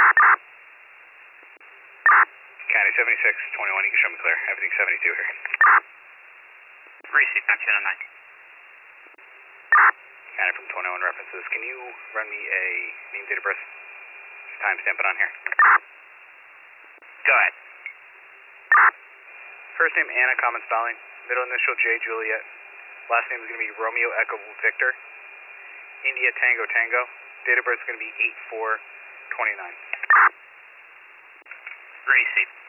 County 7621, you can show me clear. Everything 72 here. Receive 1909. County from 21 references. Can you run me a name, date of birth, timestamp it on here? Go ahead. First name Anna, common spelling. Middle initial J, Juliet. Last name is going to be Romeo Echo Victor. India Tango Tango. Date of birth is going to be 8/4/29. Receive.